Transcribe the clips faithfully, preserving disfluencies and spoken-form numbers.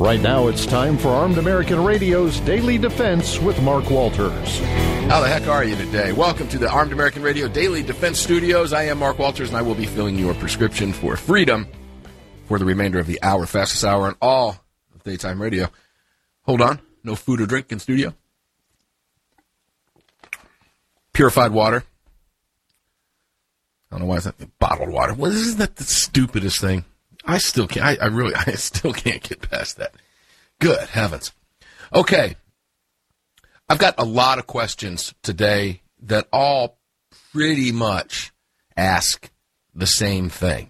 Right now, it's time for Armed American Radio's Daily Defense with Mark Walters. How the heck are you today? Welcome to the Armed American Radio Daily Defense Studios. I am Mark Walters, and I will be filling your prescription for freedom for the remainder of the hour, fastest hour in all of daytime radio. Hold on. No food or drink in studio. Purified water. I don't know why it's not bottled water. Well, isn't that the stupidest thing? I still can't. I, I really, I still can't get past that. Good heavens. Okay. I've got a lot of questions today that all pretty much ask the same thing.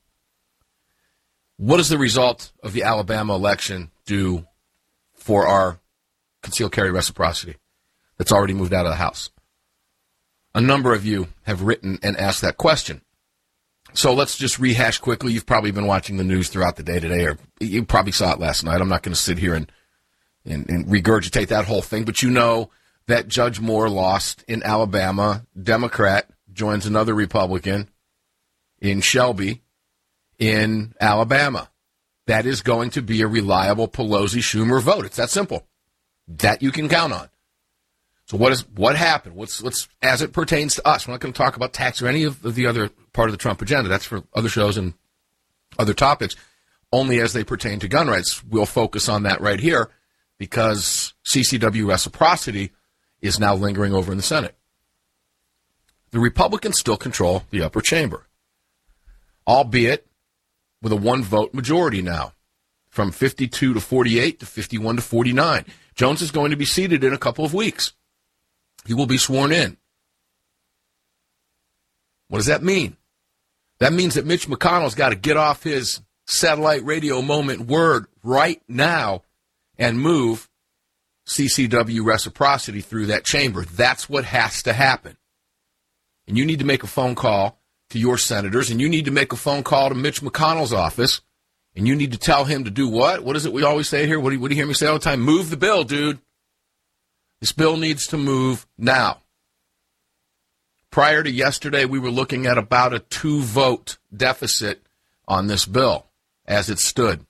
What does the result of the Alabama election do for our concealed carry reciprocity that's already moved out of the House? A number of you have written and asked that question. So let's just rehash quickly. You've probably been watching the news throughout the day today, or you probably saw it last night. I'm not going to sit here and, and, and regurgitate that whole thing, but you know that Judge Moore lost in Alabama. Democrat joins another Republican in Shelby in Alabama. That is going to be a reliable Pelosi-Schumer vote. It's that simple. That you can count on. So what is what happened? What's let's as it pertains to us? We're not going to talk about tax or any of the other part of the Trump agenda. That's for other shows and other topics. Only as they pertain to gun rights. We'll focus on that right here because C C W reciprocity is now lingering over in the Senate. The Republicans still control the upper chamber, albeit with a one-vote majority now, from fifty-two to forty-eight to fifty-one to forty-nine. Jones is going to be seated in a couple of weeks. He will be sworn in. What does that mean? That means that Mitch McConnell's got to get off his satellite radio moment word right now and move C C W reciprocity through that chamber. That's what has to happen. And you need to make a phone call to your senators, and you need to make a phone call to Mitch McConnell's office, and you need to tell him to do what? What is it we always say here? What do you, what do you hear me say all the time? Move the bill, dude. This bill needs to move now. Prior to yesterday, we were looking at about a two-vote deficit on this bill as it stood.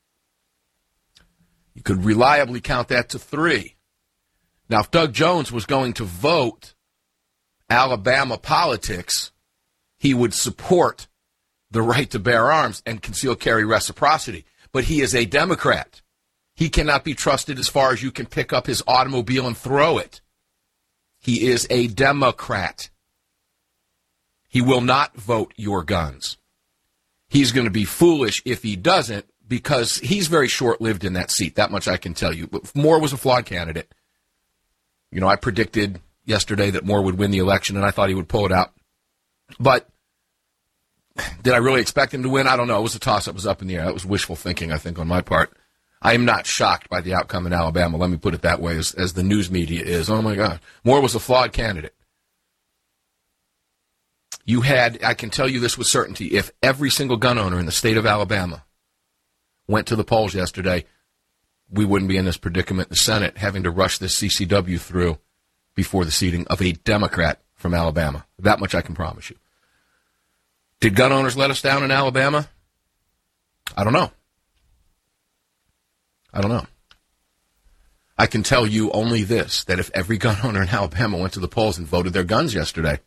You could reliably count that to three. Now, if Doug Jones was going to vote Alabama politics, he would support the right to bear arms and concealed carry reciprocity. But he is a Democrat. He cannot be trusted as far as you can pick up his automobile and throw it. He is a Democrat. He will not vote your guns. He's going to be foolish if he doesn't, because he's very short-lived in that seat. That much I can tell you. But Moore was a flawed candidate. You know, I predicted yesterday that Moore would win the election, and I thought he would pull it out. But did I really expect him to win? I don't know. It was a toss-up. It was up in the air. That was wishful thinking, I think, on my part. I am not shocked by the outcome in Alabama. Let me put it that way, as, as the news media is. Oh, my God. Moore was a flawed candidate. You had, I can tell you this with certainty, if every single gun owner in the state of Alabama went to the polls yesterday, we wouldn't be in this predicament in the Senate, having to rush this C C W through before the seating of a Democrat from Alabama. That much I can promise you. Did gun owners let us down in Alabama? I don't know. I don't know. I can tell you only this, that if every gun owner in Alabama went to the polls and voted their guns yesterday,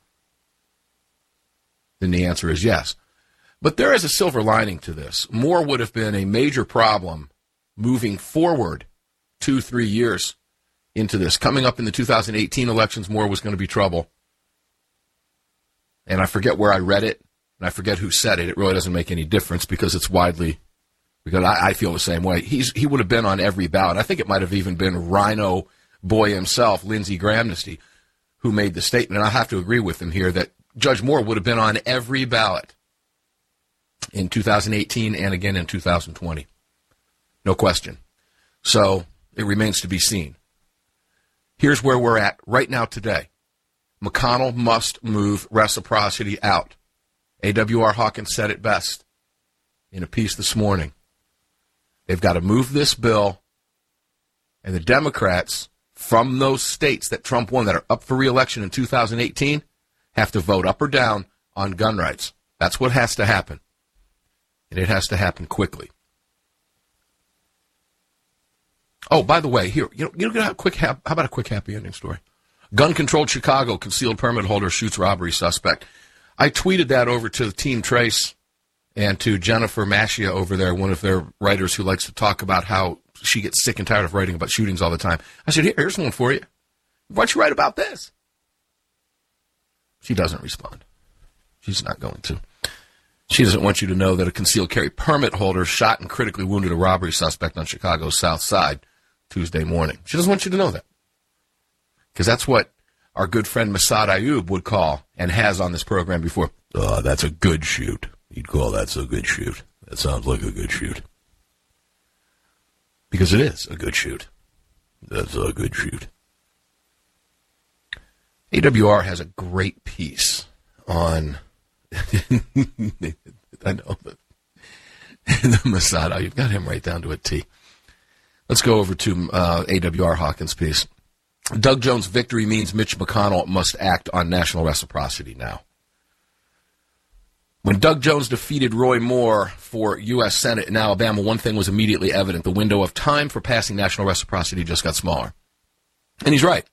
then the answer is yes. But there is a silver lining to this. Moore would have been a major problem moving forward two, three years into this. Coming up in the two thousand eighteen elections, Moore was going to be trouble. And I forget where I read it, and I forget who said it. It really doesn't make any difference because it's widely, because I, I feel the same way. He's He would have been on every ballot. I think it might have even been Rhino Boy himself, Lindsey Grahamnesty, who made the statement. And I have to agree with him here that Judge Moore would have been on every ballot in two thousand eighteen and again in two thousand twenty. No question. So it remains to be seen. Here's where we're at right now today. McConnell must move reciprocity out. A W R Hawkins said it best in a piece this morning. They've got to move this bill, and the Democrats from those states that Trump won that are up for re-election in two thousand eighteen have to vote up or down on gun rights. That's what has to happen. And it has to happen quickly. Oh, by the way, here, you know, you know, how quick, how about a quick happy ending story? Gun-controlled Chicago, concealed permit holder shoots robbery suspect. I tweeted that over to Team Trace and to Jennifer Maschia over there, one of their writers who likes to talk about how she gets sick and tired of writing about shootings all the time. I said, here, here's one for you. Why don't you write about this? She doesn't respond. She's not going to. She doesn't want you to know that a concealed carry permit holder shot and critically wounded a robbery suspect on Chicago's South Side Tuesday morning. She doesn't want you to know that. Because that's what our good friend Massad Ayoob would call, and has on this program before, oh, that's a good shoot. He'd call that a good shoot. That sounds like a good shoot. Because it is a good shoot. That's a good shoot. A W R has a great piece on, I know, but the Masada, you've got him right down to a T. Let's go over to uh, A W R Hawkins' piece. Doug Jones' victory means Mitch McConnell must act on national reciprocity now. When Doug Jones defeated Roy Moore for U S Senate in Alabama, one thing was immediately evident. The window of time for passing national reciprocity just got smaller. And he's right.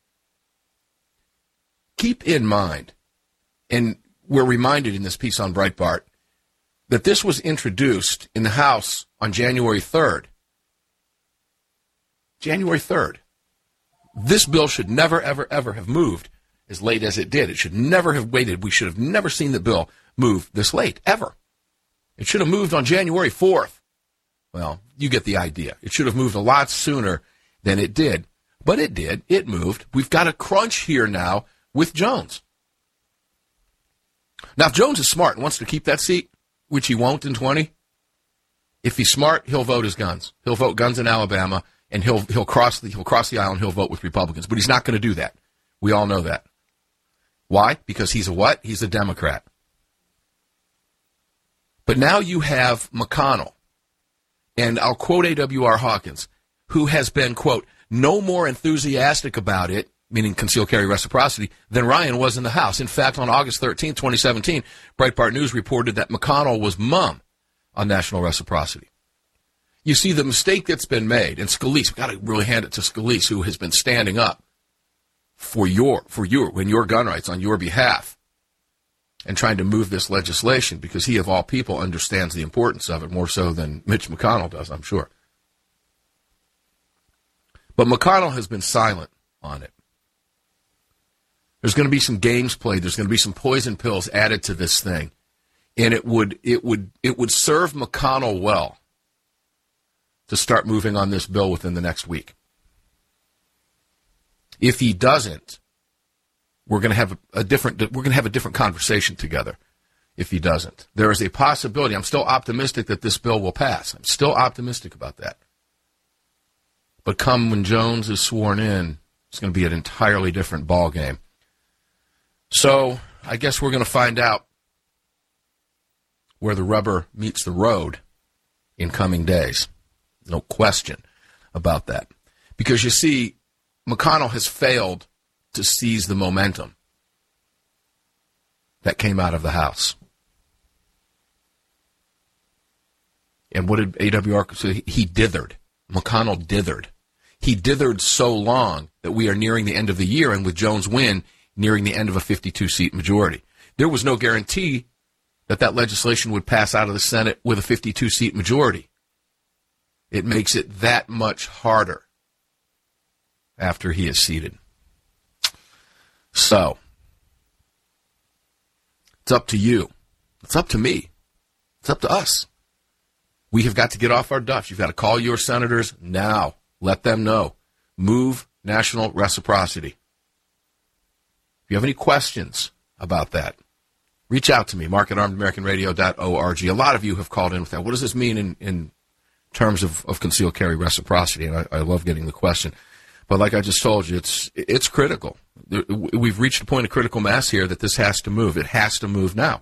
Keep in mind, and we're reminded in this piece on Breitbart, that this was introduced in the House on January third. January third. This bill should never, ever, ever have moved as late as it did. It should never have waited. We should have never seen the bill move this late, ever. It should have moved on January fourth. Well, you get the idea. It should have moved a lot sooner than it did. But it did. It moved. We've got a crunch here now with Jones. Now, if Jones is smart and wants to keep that seat, which he won't in twenty, if he's smart, he'll vote his guns. He'll vote guns in Alabama, and he'll he'll cross the he'll cross the aisle and he'll vote with Republicans. But he's not going to do that. We all know that. Why? Because he's a what? He's a Democrat. But now you have McConnell, and I'll quote A W R Hawkins, who has been, quote, no more enthusiastic about it, meaning concealed carry reciprocity, than Ryan was in the House. In fact, on August thirteenth, twenty seventeen, Breitbart News reported that McConnell was mum on national reciprocity. You see, the mistake that's been made, and Scalise, we've got to really hand it to Scalise, who has been standing up for your, for your, when your gun rights on your behalf and trying to move this legislation, because he, of all people, understands the importance of it more so than Mitch McConnell does, I'm sure. But McConnell has been silent on it. There's going to be some games played. There's going to be some poison pills added to this thing, and it would it would it would serve McConnell well to start moving on this bill within the next week. If he doesn't, we're going to have a, a different we're going to have a different conversation together. If he doesn't, there is a possibility. I'm still optimistic that this bill will pass. I'm still optimistic about that. But come when Jones is sworn in, it's going to be an entirely different ball game. So I guess we're going to find out where the rubber meets the road in coming days. No question about that. Because you see, McConnell has failed to seize the momentum that came out of the House. And what did A W R say? He dithered. McConnell dithered. He dithered so long that we are nearing the end of the year, and with Jones' win, nearing the end of a fifty-two seat majority. There was no guarantee that that legislation would pass out of the Senate with a fifty-two seat majority. It makes it that much harder after he is seated. So, it's up to you. It's up to me. It's up to us. We have got to get off our duffs. You've got to call your senators now. Let them know. Move national reciprocity. If you have any questions about that, reach out to me, mark at armed american radio dot org. A lot of you have called in with that. What does this mean in, in terms of, of concealed carry reciprocity? And I, I love getting the question. But like I just told you, it's it's critical. We've reached a point of critical mass here that this has to move. It has to move now.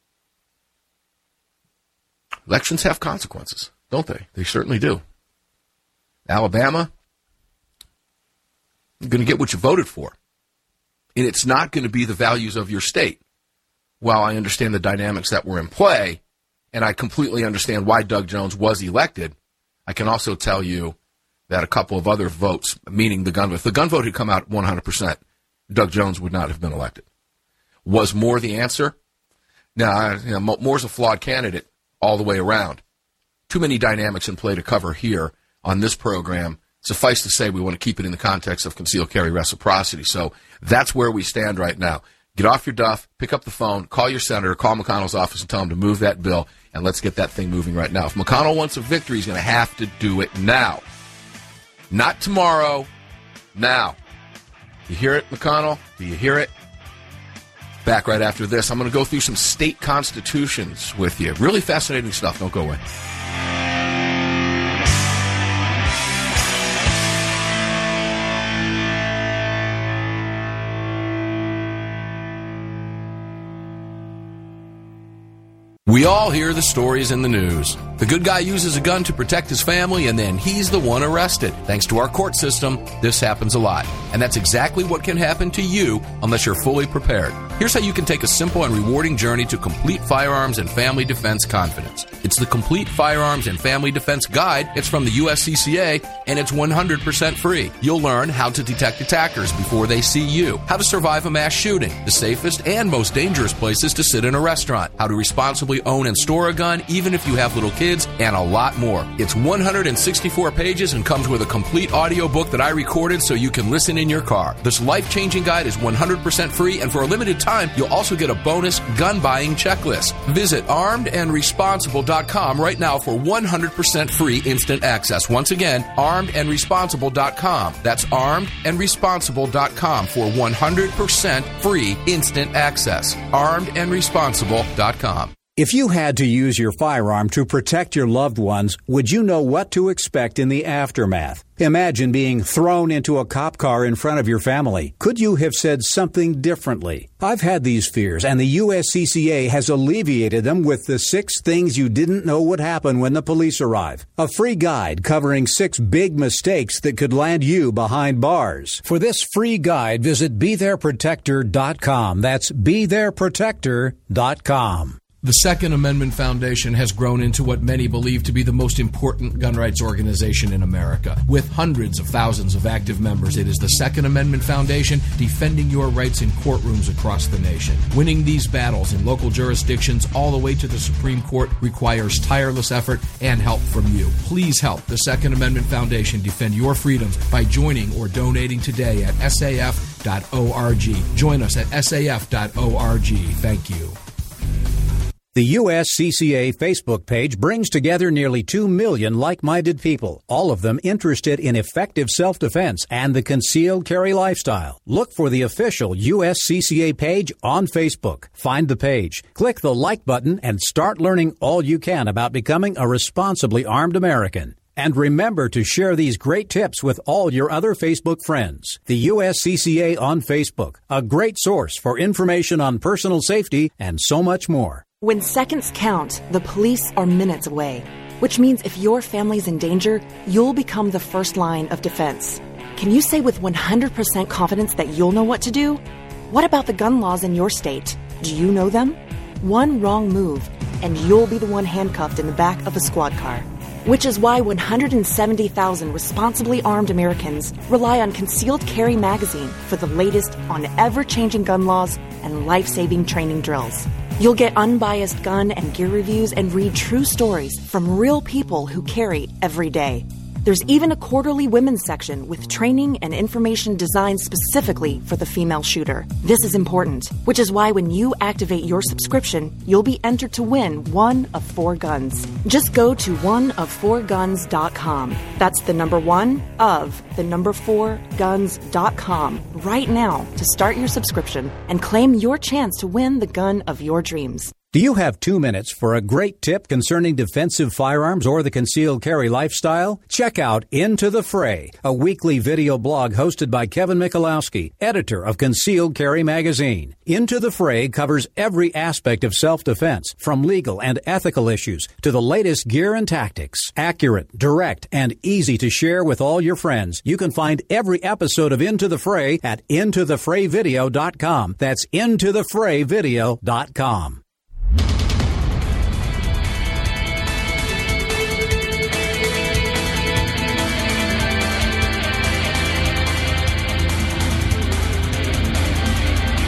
Elections have consequences, don't they? They certainly do. Alabama, you're going to get what you voted for. And it's not going to be the values of your state. While I understand the dynamics that were in play, and I completely understand why Doug Jones was elected, I can also tell you that a couple of other votes, meaning the gun vote, if the gun vote had come out one hundred percent, Doug Jones would not have been elected. Was Moore the answer? No, you know, Moore's a flawed candidate all the way around. Too many dynamics in play to cover here on this program. Suffice to say, we want to keep it in the context of concealed carry reciprocity. So that's where we stand right now. Get off your duff, pick up the phone, call your senator, call McConnell's office and tell him to move that bill, and let's get that thing moving right now. If McConnell wants a victory, he's going to have to do it now. Not tomorrow, now. You hear it, McConnell? Do you hear it? Back right after this. I'm going to go through some state constitutions with you. Really fascinating stuff. Don't go away. We all hear the stories in the news. The good guy uses a gun to protect his family, and then he's the one arrested. Thanks to our court system, this happens a lot. And that's exactly what can happen to you unless you're fully prepared. Here's how you can take a simple and rewarding journey to complete firearms and family defense confidence. It's the Complete Firearms and Family Defense Guide. It's from the U S C C A, and it's one hundred percent free. You'll learn how to detect attackers before they see you, how to survive a mass shooting, the safest and most dangerous places to sit in a restaurant, how to responsibly own and store a gun even if you have little kids, and a lot more. It's one hundred sixty-four pages and comes with a complete audio book that I recorded so you can listen in your car. This life-changing guide is one hundred percent free, and for a limited time, you'll also get a bonus gun buying checklist. Visit armed and responsible dot com right now for one hundred percent free instant access. Once again, armed and responsible dot com. That's armed and responsible dot com for one hundred percent free instant access. armed and responsible dot com. If you had to use your firearm to protect your loved ones, would you know what to expect in the aftermath? Imagine being thrown into a cop car in front of your family. Could you have said something differently? I've had these fears, and the U S C C A has alleviated them with the six things you didn't know would happen when the police arrive. A free guide covering six big mistakes that could land you behind bars. For this free guide, visit be there protector dot com. That's be there protector dot com. The Second Amendment Foundation has grown into what many believe to be the most important gun rights organization in America. With hundreds of thousands of active members, it is the Second Amendment Foundation defending your rights in courtrooms across the nation. Winning these battles in local jurisdictions all the way to the Supreme Court requires tireless effort and help from you. Please help the Second Amendment Foundation defend your freedoms by joining or donating today at S A F dot org. Join us at S A F dot org. Thank you. The U S C C A Facebook page brings together nearly two million like-minded people, all of them interested in effective self-defense and the concealed carry lifestyle. Look for the official U S C C A page on Facebook. Find the page, click the like button, and start learning all you can about becoming a responsibly armed American. And remember to share these great tips with all your other Facebook friends. The U S C C A on Facebook, a great source for information on personal safety and so much more. When seconds count, the police are minutes away, which means if your family's in danger, you'll become the first line of defense. Can you say with one hundred percent confidence that you'll know what to do? What about the gun laws in your state? Do you know them? One wrong move, and you'll be the one handcuffed in the back of a squad car. Which is why one hundred seventy thousand responsibly armed Americans rely on Concealed Carry Magazine for the latest on ever-changing gun laws and life-saving training drills. You'll get unbiased gun and gear reviews and read true stories from real people who carry every day. There's even a quarterly women's section with training and information designed specifically for the female shooter. This is important, which is why when you activate your subscription, you'll be entered to win one of four guns. Just go to one of four guns dot com. That's the number one of the number four guns dot com right now to start your subscription and claim your chance to win the gun of your dreams. Do you have two minutes for a great tip concerning defensive firearms or the concealed carry lifestyle? Check out Into the Fray, a weekly video blog hosted by Kevin Michalowski, editor of Concealed Carry Magazine. Into the Fray covers every aspect of self-defense, from legal and ethical issues to the latest gear and tactics. Accurate, direct, and easy to share with all your friends. You can find every episode of Into the Fray at into the fray video dot com. That's into the fray video dot com.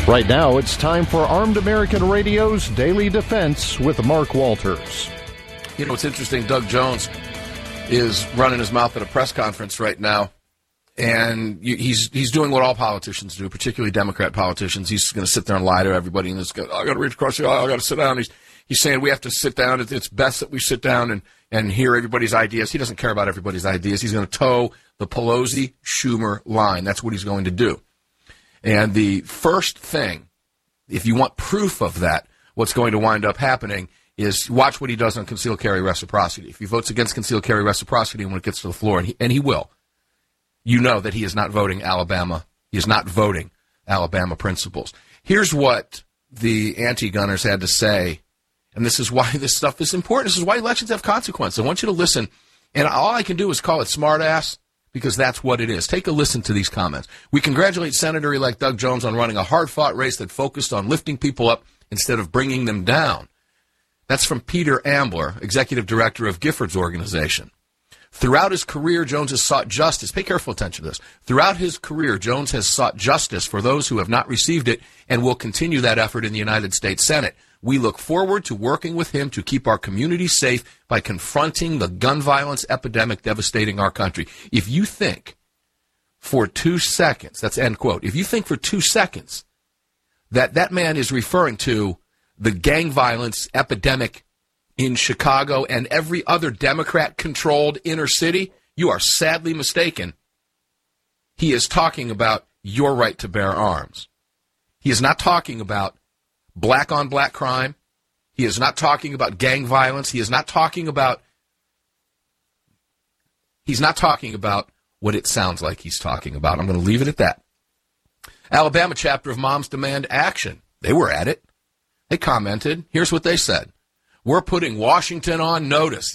Right now, it's time for Armed American Radio's Daily Defense with Mark Walters. You know, it's interesting. Doug Jones is running his mouth at a press conference right now, and he's he's doing what all politicians do, particularly Democrat politicians. He's going to sit there and lie to everybody, and he's going, I got to reach across the aisle, I got to sit down. He's he's saying we have to sit down. It's best that we sit down and, and hear everybody's ideas. He doesn't care about everybody's ideas. He's going to toe the Pelosi-Schumer line. That's what he's going to do. And the first thing, if you want proof of that, what's going to wind up happening is watch what he does on concealed carry reciprocity. If he votes against concealed carry reciprocity when it gets to the floor, and he, and he will, you know that he is not voting Alabama. He is not voting Alabama principles. Here's what the anti-gunners had to say, and this is why this stuff is important. This is why elections have consequences. I want you to listen, and all I can do is call it smartass, because that's what it is. Take a listen to these comments. We congratulate Senator-elect Doug Jones on running a hard-fought race that focused on lifting people up instead of bringing them down. That's from Peter Ambler, executive director of Giffords Organization. Throughout his career, Jones has sought justice. Pay careful attention to this. Throughout his career, Jones has sought justice for those who have not received it and will continue that effort in the United States Senate. We look forward to working with him to keep our community safe by confronting the gun violence epidemic devastating our country. If you think for two seconds, that's end quote, if you think for two seconds that that man is referring to the gang violence epidemic in Chicago and every other Democrat-controlled inner city, you are sadly mistaken. He is talking about your right to bear arms. He is not talking about black-on-black crime. He is not talking about gang violence. He is not talking about, he's not talking about what it sounds like he's talking about. I'm going to leave it at that. Alabama chapter of Moms Demand Action. They were at it. They commented. Here's what they said. We're putting Washington on notice.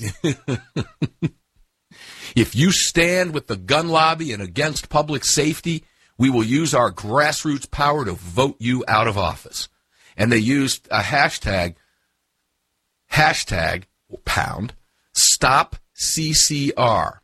If you stand with the gun lobby and against public safety, we will use our grassroots power to vote you out of office. And they used a hashtag, hashtag, pound, stop C C R.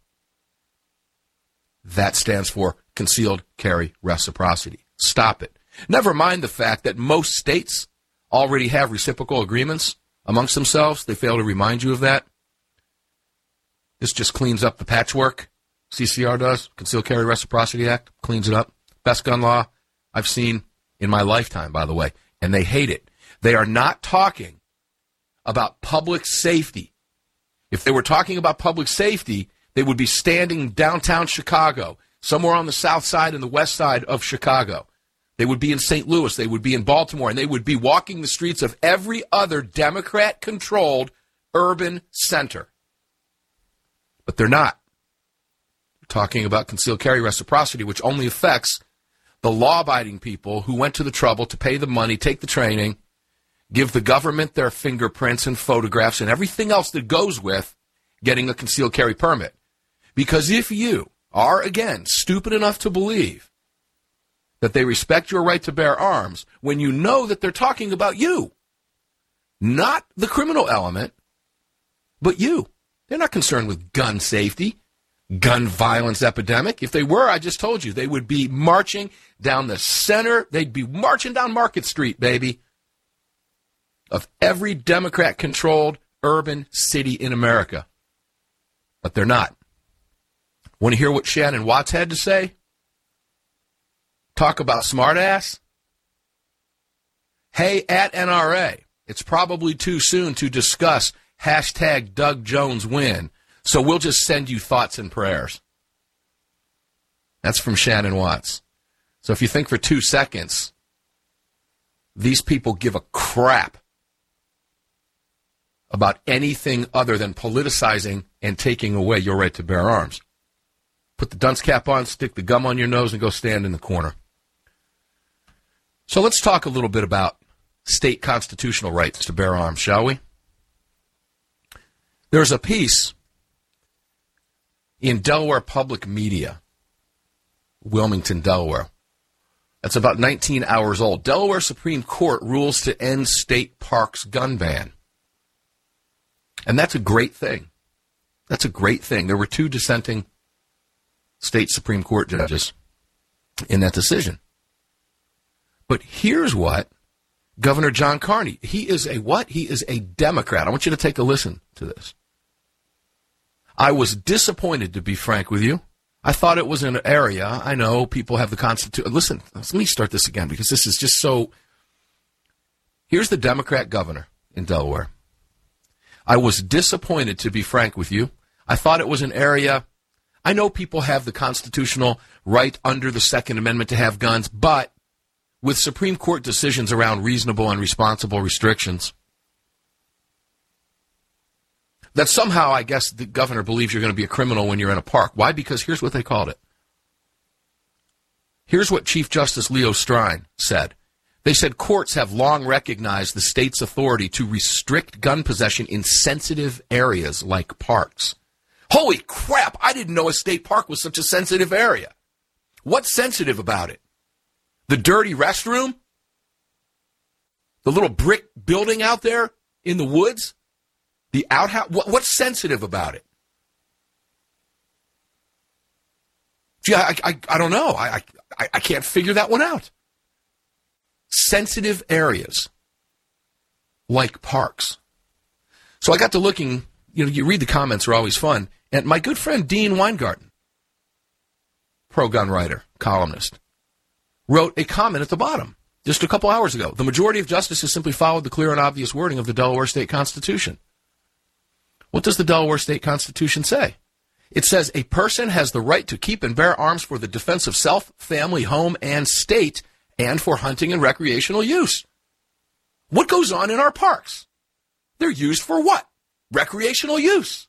That stands for concealed carry reciprocity. Stop it. Never mind the fact that most states already have reciprocal agreements amongst themselves. They fail to remind you of that. This just cleans up the patchwork. C C R does. Concealed Carry Reciprocity Act cleans it up. Best gun law I've seen in my lifetime, by the way. And they hate it. They are not talking about public safety. If they were talking about public safety, they would be standing downtown Chicago, somewhere on the south side and the west side of Chicago. They would be in Saint Louis. They would be in Baltimore. And they would be walking the streets of every other Democrat-controlled urban center. But they're not. They're talking about concealed carry reciprocity, which only affects the law-abiding people who went to the trouble to pay the money, take the training, give the government their fingerprints and photographs and everything else that goes with getting a concealed carry permit. Because if you are, again, stupid enough to believe that they respect your right to bear arms when you know that they're talking about you, not the criminal element, but you. They're not concerned with gun safety, gun violence epidemic. If they were, I just told you, they would be marching down the center. They'd be marching down Market Street, baby, of every Democrat-controlled urban city in America. But they're not. Want to hear what Shannon Watts had to say? Talk about smartass? Hey, at N R A, it's probably too soon to discuss hashtag Doug Jones win, so we'll just send you thoughts and prayers. That's from Shannon Watts. So if you think for two seconds, these people give a crap about anything other than politicizing and taking away your right to bear arms, put the dunce cap on, stick the gum on your nose, and go stand in the corner. So let's talk a little bit about state constitutional rights to bear arms, shall we? There's a piece in Delaware Public Media, Wilmington, Delaware, that's about nineteen hours old. Delaware Supreme Court rules to end state parks gun ban. And that's a great thing. That's a great thing. There were two dissenting state Supreme Court judges in that decision. But here's what Governor John Carney, he is a what? He is a Democrat. I want you to take a listen to this. I was disappointed, to be frank with you. I thought it was an area. I know people have the Constitution. Listen, let me start this again because this is just so. Here's the Democrat governor in Delaware. I was disappointed, to be frank with you. I thought it was an area. I know people have the constitutional right under the Second Amendment to have guns, but with Supreme Court decisions around reasonable and responsible restrictions, that somehow, I guess, the governor believes you're going to be a criminal when you're in a park. Why? Because here's what they called it. Here's what Chief Justice Leo Strine said. They said courts have long recognized the state's authority to restrict gun possession in sensitive areas like parks. Holy crap, I didn't know a state park was such a sensitive area. What's sensitive about it? The dirty restroom? The little brick building out there in the woods? The outhouse? What, what's sensitive about it? Gee, I, I, I don't know. I, I, I can't figure that one out. Sensitive areas like parks. So I got to looking, you know, you read the comments are always fun. And my good friend Dean Weingarten, pro-gun writer, columnist, wrote a comment at the bottom just a couple hours ago. The majority of justices simply followed the clear and obvious wording of the Delaware State Constitution. What does the Delaware State Constitution say? It says a person has the right to keep and bear arms for the defense of self, family, home, and state, and for hunting and recreational use. What goes on in our parks? They're used for what? Recreational use.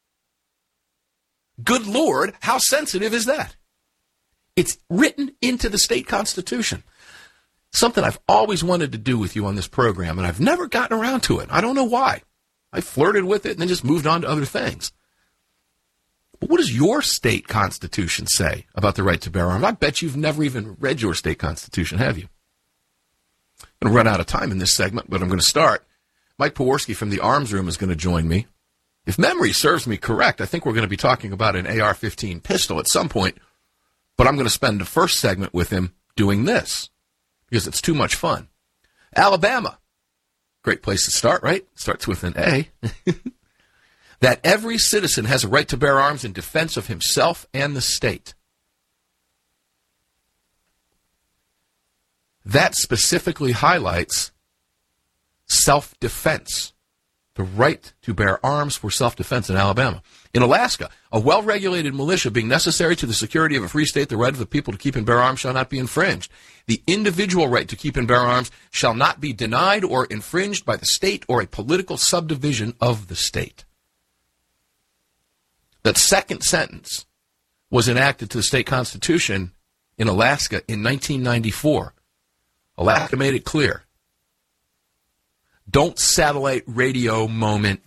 Good Lord, how sensitive is that? It's written into the state constitution. Something I've always wanted to do with you on this program, and I've never gotten around to it. I don't know why. I flirted with it and then just moved on to other things. But what does your state constitution say about the right to bear arms? I bet you've never even read your state constitution, have you? I'm going to run out of time in this segment, but I'm going to start. Mike Pewarski from the Arms Room is going to join me. If memory serves me correct, I think we're going to be talking about an A R fifteen pistol at some point, but I'm going to spend the first segment with him doing this because it's too much fun. Alabama. Great place to start, right? Starts with an A. That every citizen has a right to bear arms in defense of himself and the state. That specifically highlights self-defense, the right to bear arms for self-defense in Alabama. In Alaska, a well-regulated militia being necessary to the security of a free state, the right of the people to keep and bear arms shall not be infringed. The individual right to keep and bear arms shall not be denied or infringed by the state or a political subdivision of the state. That second sentence was enacted to the state constitution in Alaska in nineteen ninety-four. Alaska made it clear. Don't satellite radio moment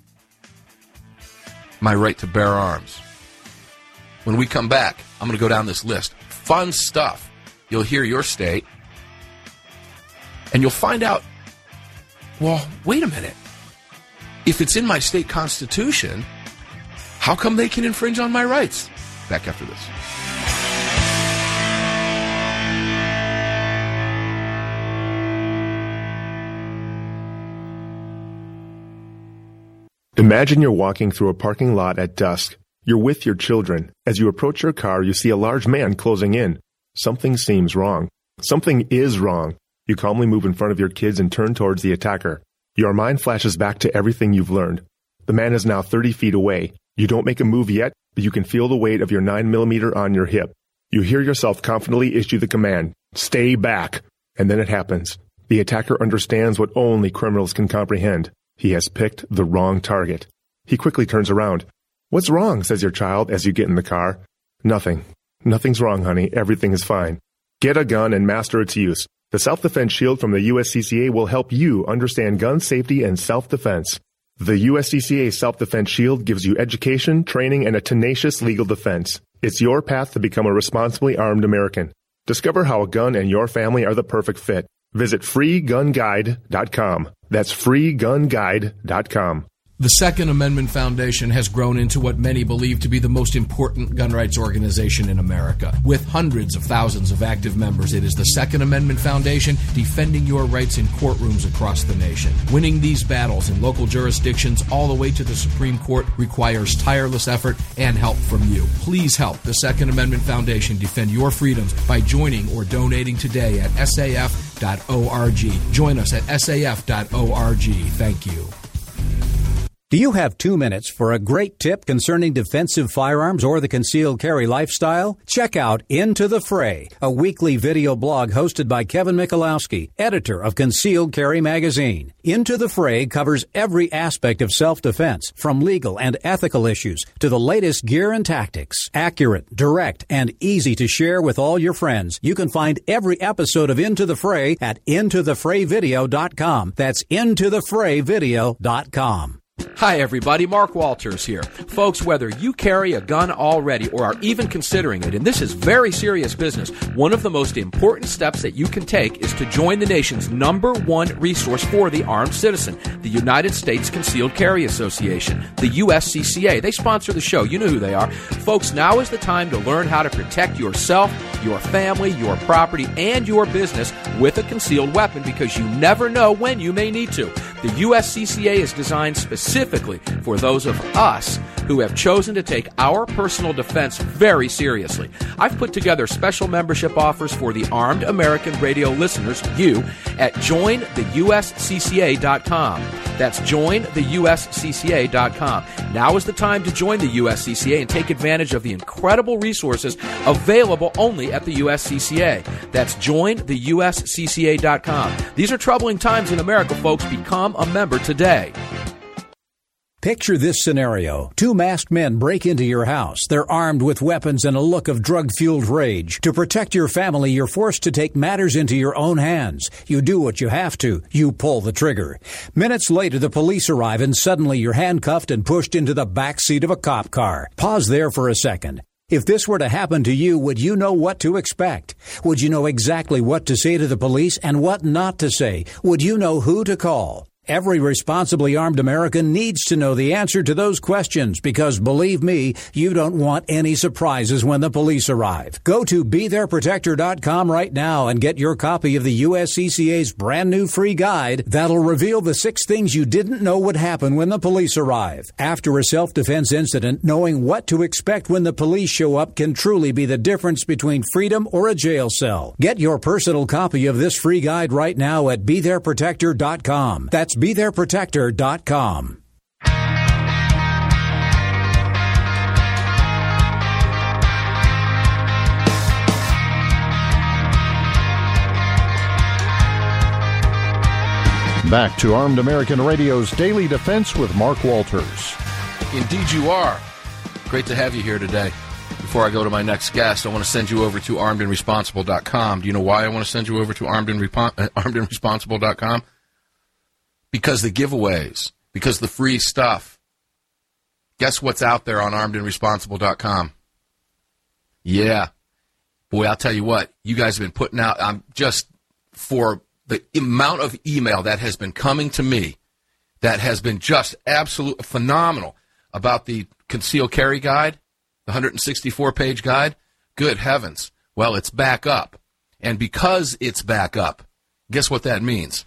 my right to bear arms. When we come back, I'm going to go down this list. Fun stuff. You'll hear your state, and you'll find out, well, wait a minute. If it's in my state constitution, how come they can infringe on my rights? Back after this. Imagine you're walking through a parking lot at dusk. You're with your children. As you approach your car, you see a large man closing in. Something seems wrong. Something is wrong. You calmly move in front of your kids and turn towards the attacker. Your mind flashes back to everything you've learned. The man is now thirty feet away. You don't make a move yet, but you can feel the weight of your nine millimeter on your hip. You hear yourself confidently issue the command, "Stay back." And then it happens. The attacker understands what only criminals can comprehend. He has picked the wrong target. He quickly turns around. "What's wrong?" says your child as you get in the car. "Nothing. Nothing's wrong, honey. Everything is fine." Get a gun and master its use. The Self-Defense Shield from the U S C C A will help you understand gun safety and self-defense. The U S C C A Self-Defense Shield gives you education, training, and a tenacious legal defense. It's your path to become a responsibly armed American. Discover how a gun and your family are the perfect fit. Visit free gun guide dot com. That's free gun guide dot com. The Second Amendment Foundation has grown into what many believe to be the most important gun rights organization in America. With hundreds of thousands of active members, it is the Second Amendment Foundation defending your rights in courtrooms across the nation. Winning these battles in local jurisdictions all the way to the Supreme Court requires tireless effort and help from you. Please help the Second Amendment Foundation defend your freedoms by joining or donating today at S A F dot org. Join us at S A F dot org. Thank you. Do you have two minutes for a great tip concerning defensive firearms or the concealed carry lifestyle? Check out Into the Fray, a weekly video blog hosted by Kevin Michalowski, editor of Concealed Carry magazine. Into the Fray covers every aspect of self-defense, from legal and ethical issues to the latest gear and tactics. Accurate, direct, and easy to share with all your friends. You can find every episode of Into the Fray at into the fray video dot com. That's into the fray video dot com. Hi everybody, Mark Walters here. Folks, whether you carry a gun already or are even considering it, and this is very serious business, one of the most important steps that you can take is to join the nation's number one resource for the armed citizen, the United States Concealed Carry Association, the U S C C A. They sponsor the show. You know who they are. Folks, now is the time to learn how to protect yourself, your family, your property, and your business with a concealed weapon, because you never know when you may need to. The U S C C A is designed specifically for those of us who have chosen to take our personal defense very seriously. I've put together special membership offers for the armed American radio listeners, you, at join the U S C C A dot com. That's join the U S C C A dot com. Now is the time to join the U S C C A and take advantage of the incredible resources available only at the U S C C A. That's join the U S C C A dot com. These are troubling times in America, folks. Become a member today. Picture this scenario. Two masked men break into your house. They're armed with weapons and a look of drug-fueled rage. To protect your family, you're forced to take matters into your own hands. You do what you have to. You pull the trigger. Minutes later, the police arrive, and suddenly you're handcuffed and pushed into the back seat of a cop car. Pause there for a second. If this were to happen to you, would you know what to expect? Would you know exactly what to say to the police and what not to say? Would you know who to call? Every responsibly armed American needs to know the answer to those questions, because, believe me, you don't want any surprises when the police arrive. Go to be there protector dot com right now and get your copy of the U S C C A's brand new free guide that'll reveal the six things you didn't know would happen when the police arrive. After a self-defense incident, knowing what to expect when the police show up can truly be the difference between freedom or a jail cell. Get your personal copy of this free guide right now at be there protector dot com. That's be there protector dot com. Back to Armed American Radio's Daily Defense with Mark Walters. Indeed you are. Great to have you here today. Before I go to my next guest, I want to send you over to armed and responsible dot com. Do you know why I want to send you over to armed and responsible dot com? Because the giveaways, because the free stuff. Guess what's out there on armed and responsible dot com? Yeah. Boy, I'll tell you what, you guys have been putting out, I'm just, for the amount of email that has been coming to me, that has been just absolutely phenomenal about the concealed carry guide, the one hundred sixty-four page guide. Good heavens. Well, it's back up. And because it's back up, guess what that means?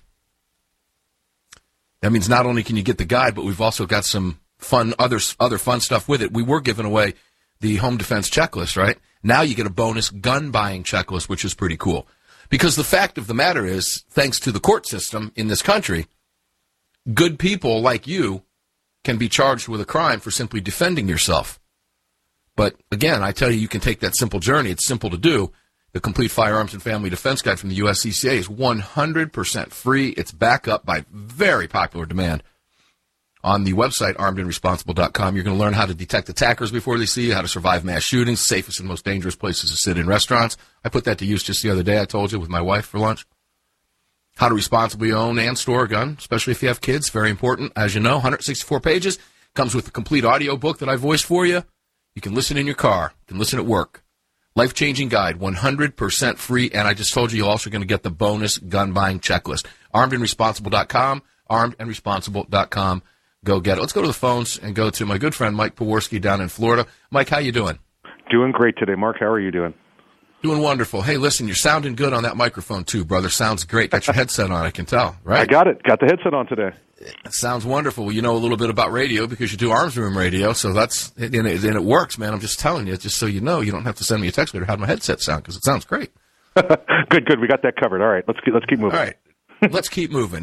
That means not only can you get the guide, but we've also got some fun, other other fun stuff with it. We were giving away the home defense checklist, right? Now you get a bonus gun buying checklist, which is pretty cool. Because the fact of the matter is, thanks to the court system in this country, good people like you can be charged with a crime for simply defending yourself. But again, I tell you, you can take that simple journey. It's simple to do. The Complete Firearms and Family Defense Guide from the U S C C A is one hundred percent free. It's back up by very popular demand. On the website, armed and responsible dot com, you're going to learn how to detect attackers before they see you, how to survive mass shootings, safest and most dangerous places to sit in restaurants. I put that to use just the other day, I told you, with my wife for lunch. How to responsibly own and store a gun, especially if you have kids. Very important. As you know, one hundred sixty-four pages. Comes with a complete audio book that I voiced for you. You can listen in your car. You can listen at work. Life-changing guide, one hundred percent free, and I just told you you're also going to get the bonus gun buying checklist. armed and responsible dot com, armed and responsible dot com. go get it. Let's go to the phones and go to my good friend Mike Pewarski down in Florida. Mike, how you doing? Doing great today. Mark, how are you doing? Doing wonderful. Hey, listen, you're sounding good on that microphone too, brother. Sounds great. Got your headset on, I can tell, right? I got it. Got the headset on today. It sounds wonderful. You know a little bit about radio because you do Arms Room Radio, so that's and it, and it works, man. I'm just telling you, just so you know, you don't have to send me a text later. How'd my headset sound? Because it sounds great. Good, good. We got that covered. All right, let's keep, let's keep moving. All right. Let's keep moving.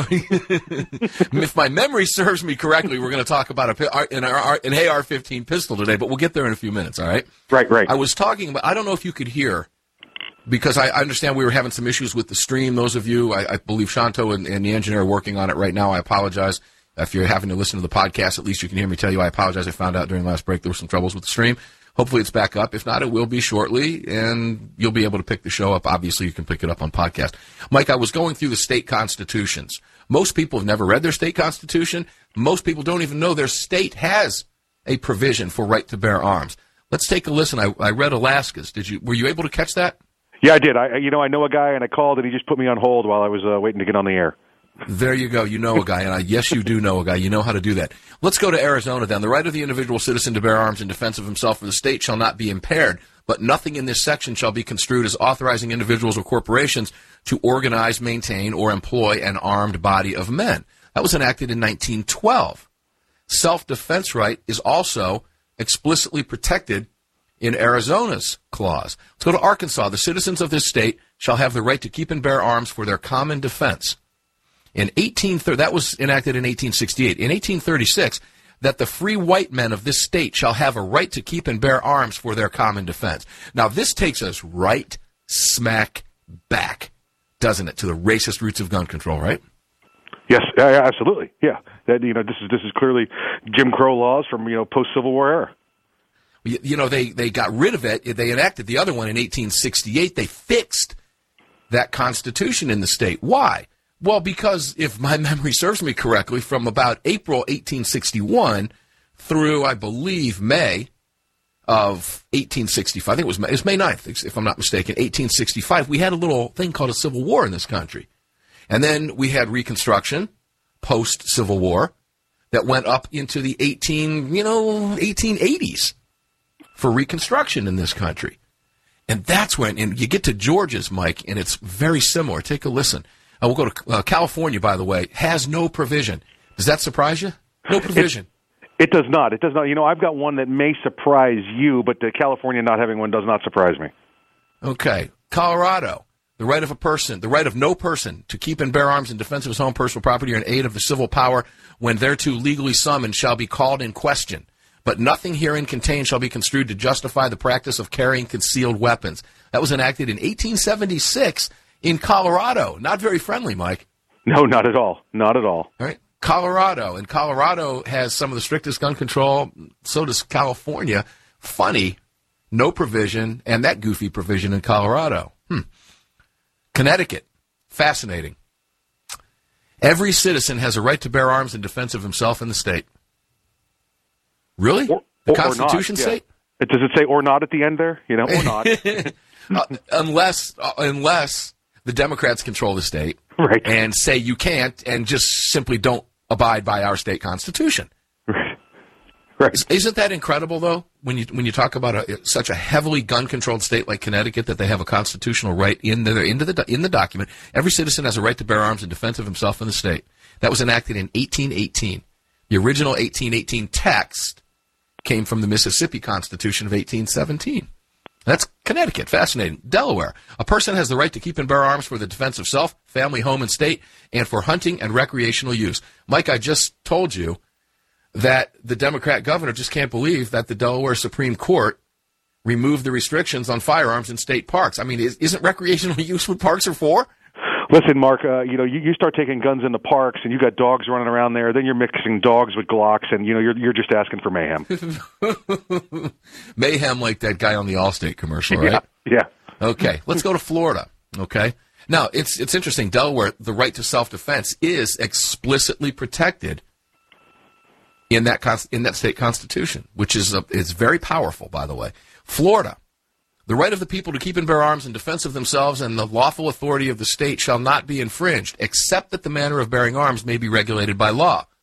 If my memory serves me correctly, we're going to talk about a, an, an A R fifteen pistol today, but we'll get there in a few minutes, all right? Right, right. I was talking about, I don't know if you could hear, because I understand we were having some issues with the stream. Those of you, I, I believe Shanto and, and the engineer are working on it right now. I apologize. If you're having to listen to the podcast, at least you can hear me tell you I apologize. I found out during last break there were some troubles with the stream. Hopefully it's back up. If not, it will be shortly, and you'll be able to pick the show up. Obviously, you can pick it up on podcast. Mike, I was going through the state constitutions. Most people have never read their state constitution. Most people don't even know their state has a provision for right to bear arms. Let's take a listen. I, I read Alaska's. Did you? Were you able to catch that? Yeah, I did. I, you know, I know a guy, and I called, and he just put me on hold while I was uh, waiting to get on the air. There you go. You know a guy, and I, yes, you do know a guy. You know how to do that. Let's go to Arizona then. The right of the individual citizen to bear arms in defense of himself or the state shall not be impaired, but nothing in this section shall be construed as authorizing individuals or corporations to organize, maintain, or employ an armed body of men. That was enacted in nineteen twelve. Self-defense right is also explicitly protected in Arizona's clause. Let's go to Arkansas. The citizens of this state shall have the right to keep and bear arms for their common defense. In eighteen thirty, that was enacted in eighteen sixty-eight. In eighteen thirty-six, that the free white men of this state shall have a right to keep and bear arms for their common defense. Now, this takes us right smack back, doesn't it, to the racist roots of gun control, right? Yes, uh, absolutely. Yeah, that, you know, this is this is clearly Jim Crow laws from you know post Civil War era. You, you know, they they got rid of it. They enacted the other one in eighteen sixty-eight. They fixed that constitution in the state. Why? Well, because if my memory serves me correctly, from about April eighteen sixty-one through, I believe, May of eighteen sixty-five, I think it was May, it was May ninth, if I'm not mistaken, eighteen sixty-five, we had a little thing called a Civil War in this country. And then we had Reconstruction, post-Civil War, that went up into the eighteen, you know, eighteen eighties for Reconstruction in this country. And that's when, and you get to Georgia's, Mike, and it's very similar. Take a listen. Uh, we'll go to uh, California, by the way, has no provision. Does that surprise you? No provision. It, it does not. It does not. You know, I've got one that may surprise you, but uh, California not having one does not surprise me. Okay. Colorado, the right of a person, the right of no person to keep and bear arms in defense of his own personal property or in aid of the civil power when thereto legally summoned shall be called in question. But nothing herein contained shall be construed to justify the practice of carrying concealed weapons. That was enacted in eighteen seventy-six in Colorado. Not very friendly, Mike. No, not at all. Not at all. All right. Colorado. And Colorado has some of the strictest gun control. So does California. Funny. No provision, and that goofy provision in Colorado. Hmm. Connecticut. Fascinating. Every citizen has a right to bear arms in defense of himself and the state. Really? Or, the or, Constitution or not, yeah. state? Does it say or not at the end there? You know, or not. uh, unless, uh, unless the Democrats control the state, right, and say you can't, and just simply don't abide by our state constitution. Right. Right. Is, isn't that incredible, though? When you when you talk about a, such a heavily gun-controlled state like Connecticut, that they have a constitutional right in the into the in the document. Every citizen has a right to bear arms in defense of himself and the state. That was enacted in eighteen eighteen. The original eighteen eighteen text came from the Mississippi Constitution of eighteen seventeen. That's Connecticut. Fascinating. Delaware. A person has the right to keep and bear arms for the defense of self, family, home, and state, and for hunting and recreational use. Mike, I just told you that the Democrat governor just can't believe that the Delaware Supreme Court removed the restrictions on firearms in state parks. I mean, is, isn't recreational use what parks are for? Listen, Mark, uh, you know, you, you start taking guns in the parks and you got dogs running around there, then you're mixing dogs with Glocks, and, you know, you're you're just asking for mayhem. Mayhem like that guy on the Allstate commercial, right? Yeah. yeah. Okay, let's go to Florida, okay? Now, it's it's interesting. Delaware, the right to self-defense is explicitly protected in that in that state constitution, which is a, is very powerful, by the way. Florida. The right of the people to keep and bear arms in defense of themselves and the lawful authority of the state shall not be infringed, except that the manner of bearing arms may be regulated by law.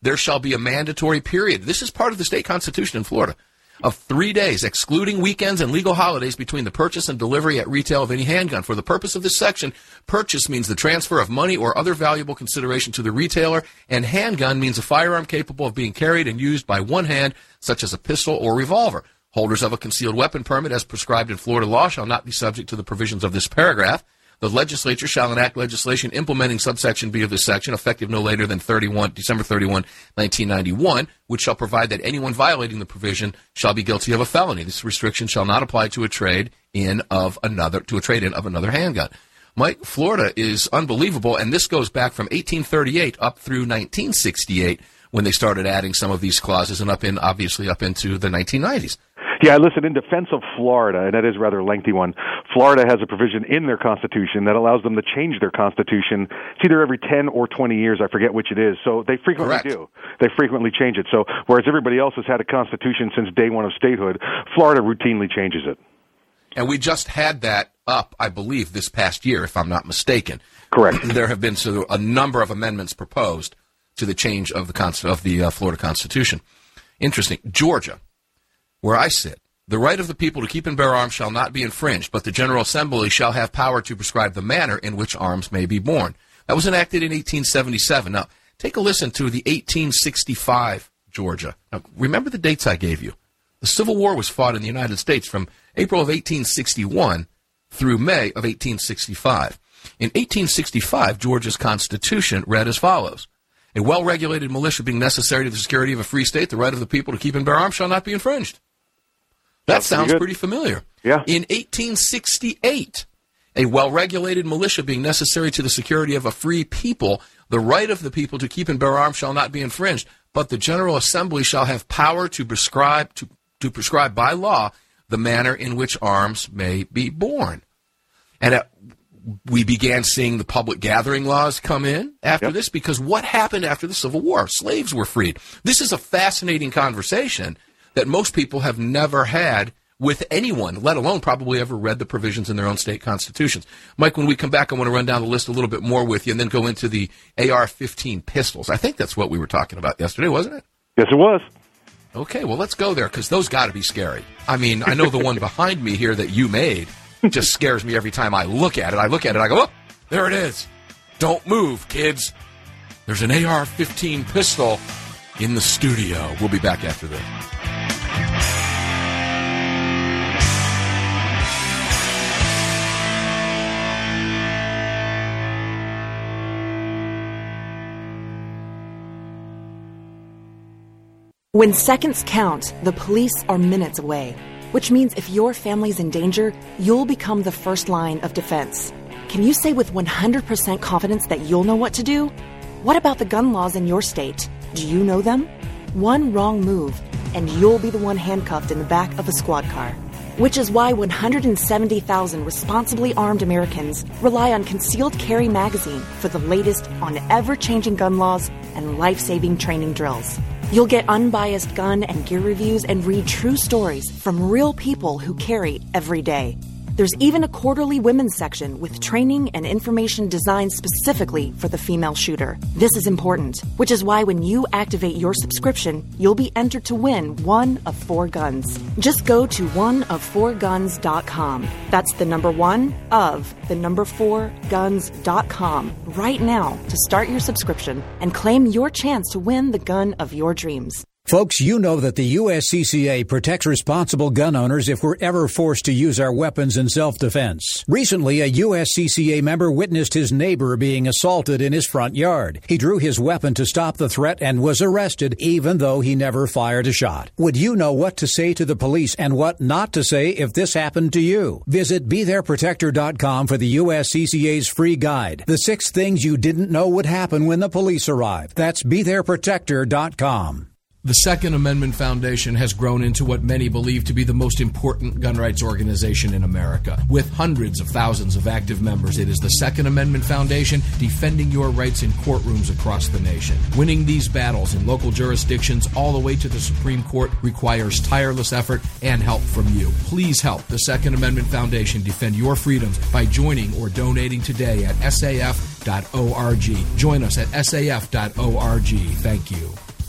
there shall be a mandatory period. This is part of the state constitution in Florida, of three days, excluding weekends and legal holidays, between the purchase and delivery at retail of any handgun. For the purpose of this section, purchase means the transfer of money or other valuable consideration to the retailer, and handgun means a firearm capable of being carried and used by one hand, such as a pistol or revolver. Holders of a concealed weapon permit as prescribed in Florida law shall not be subject to the provisions of this paragraph. The legislature shall enact legislation implementing subsection B of this section, effective no later than December thirty-first, nineteen ninety-one, which shall provide that anyone violating the provision shall be guilty of a felony. This restriction shall not apply to a trade in of another to a trade in of another handgun. Mike, Florida is unbelievable, and this goes back from eighteen thirty-eight up through nineteen sixty-eight, when they started adding some of these clauses, and up in obviously up into the nineteen nineties. Yeah, listen, in defense of Florida, and that is a rather lengthy one, Florida has a provision in their constitution that allows them to change their constitution. It's either every ten or twenty years, I forget which it is. So they frequently Correct. do. They frequently change it. So whereas everybody else has had a constitution since day one of statehood, Florida routinely changes it. And we just had that up, I believe, this past year, if I'm not mistaken. Correct. There have been so a number of amendments proposed to the change of the const- of the uh, Florida Constitution. Interesting. Georgia, where I sit, the right of the people to keep and bear arms shall not be infringed, but the General Assembly shall have power to prescribe the manner in which arms may be borne. That was enacted in eighteen seventy-seven. Now, take a listen to the eighteen sixty-five Georgia. Now, remember the dates I gave you. The Civil War was fought in the United States from April of eighteen sixty-one through May of eighteen sixty-five. In eighteen sixty-five, Georgia's Constitution read as follows. A well-regulated militia being necessary to the security of a free state, the right of the people to keep and bear arms shall not be infringed. That That's sounds pretty, pretty familiar. Yeah. In eighteen sixty-eight, a well-regulated militia being necessary to the security of a free people, the right of the people to keep and bear arms shall not be infringed, but the General Assembly shall have power to prescribe to, to prescribe by law the manner in which arms may be borne. And uh, we began seeing the public gathering laws come in after Yep. this, because what happened after the Civil War? Slaves were freed. This is a fascinating conversation that most people have never had with anyone, let alone probably ever read the provisions in their own state constitutions. Mike, when we come back, I want to run down the list a little bit more with you and then go into the A R fifteen pistols. I think that's what we were talking about yesterday, wasn't it? Yes, it was. Okay, well, let's go there, because those got to be scary. I mean, I know the one behind me here that you made just scares me every time I look at it. I look at it, I go, oh, there it is. Don't move, kids. There's an A R fifteen pistol in the studio. We'll be back after this. When seconds count, the police are minutes away, which means if your family's in danger, you'll become the first line of defense. Can you say with one hundred percent confidence that you'll know what to do? What about the gun laws in your state? Do you know them? One wrong move, and you'll be the one handcuffed in the back of a squad car. Which is why one hundred seventy thousand responsibly armed Americans rely on Concealed Carry Magazine for the latest on ever-changing gun laws and life-saving training drills. You'll get unbiased gun and gear reviews and read true stories from real people who carry every day. There's even a quarterly women's section with training and information designed specifically for the female shooter. This is important, which is why when you activate your subscription, you'll be entered to win one of four guns. Just go to one of four guns dot com. That's the number one of the number four guns dot com right now to start your subscription and claim your chance to win the gun of your dreams. Folks, you know that the U S C C A protects responsible gun owners if we're ever forced to use our weapons in self-defense. Recently, a U S C C A member witnessed his neighbor being assaulted in his front yard. He drew his weapon to stop the threat and was arrested, even though he never fired a shot. Would you know what to say to the police and what not to say if this happened to you? Visit be there protector dot com for the U S C C A's free guide. The six things you didn't know would happen when the police arrive. That's be there protector dot com. The Second Amendment Foundation has grown into what many believe to be the most important gun rights organization in America. With hundreds of thousands of active members, it is the Second Amendment Foundation defending your rights in courtrooms across the nation. Winning these battles in local jurisdictions all the way to the Supreme Court requires tireless effort and help from you. Please help the Second Amendment Foundation defend your freedoms by joining or donating today at S A F dot org. Join us at S A F dot org. Thank you.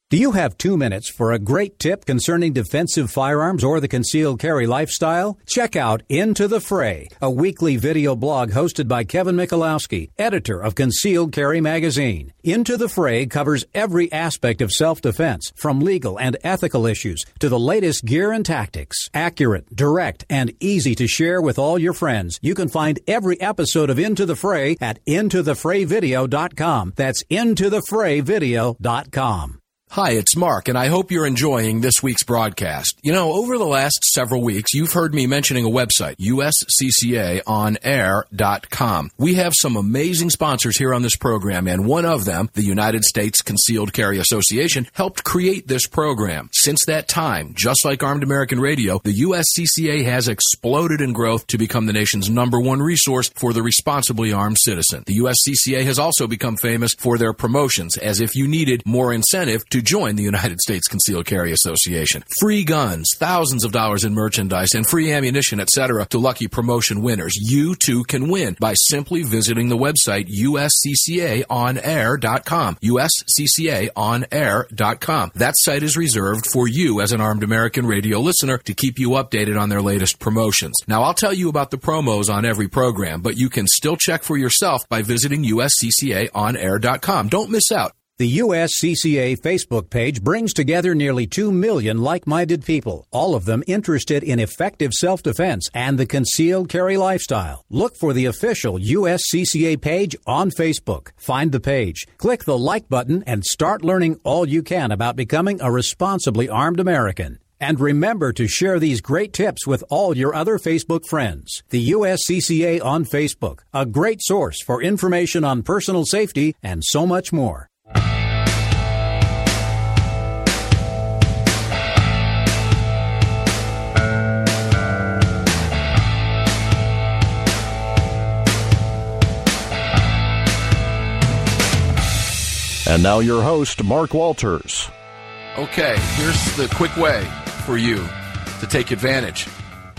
Do you have two minutes for a great tip concerning defensive firearms or the concealed carry lifestyle? Check out Into the Fray, a weekly video blog hosted by Kevin Michalowski, editor of Concealed Carry magazine. Into the Fray covers every aspect of self-defense, from legal and ethical issues to the latest gear and tactics. Accurate, direct, and easy to share with all your friends. You can find every episode of Into the Fray at into the fray video dot com. That's into the fray video dot com. Hi, it's Mark, and I hope you're enjoying this week's broadcast. You know, over the last several weeks, you've heard me mentioning a website, U S C C A on air dot com. We have some amazing sponsors here on this program, and one of them, the United States Concealed Carry Association, helped create this program. Since that time, just like Armed American Radio, the U S C C A has exploded in growth to become the nation's number one resource for the responsibly armed citizen. The U S C C A has also become famous for their promotions, as if you needed more incentive to join the United States Concealed Carry Association. Free guns, thousands of dollars in merchandise, and free ammunition, et cetera to lucky promotion winners. You too can win by simply visiting the website U S C C A on air dot com. U S C C A on air dot com. That site is reserved for you as an Armed American Radio listener to keep you updated on their latest promotions. Now, I'll tell you about the promos on every program, but you can still check for yourself by visiting U S C C A on air dot com. Don't miss out. The U S C C A Facebook page brings together nearly two million like-minded people, all of them interested in effective self-defense and the concealed carry lifestyle. Look for the official U S C C A page on Facebook. Find the page, click the like button, and start learning all you can about becoming a responsibly armed American. And remember to share these great tips with all your other Facebook friends. The U S C C A on Facebook, a great source for information on personal safety and so much more. And now your host, Mark Walters. Okay, here's the quick way for you to take advantage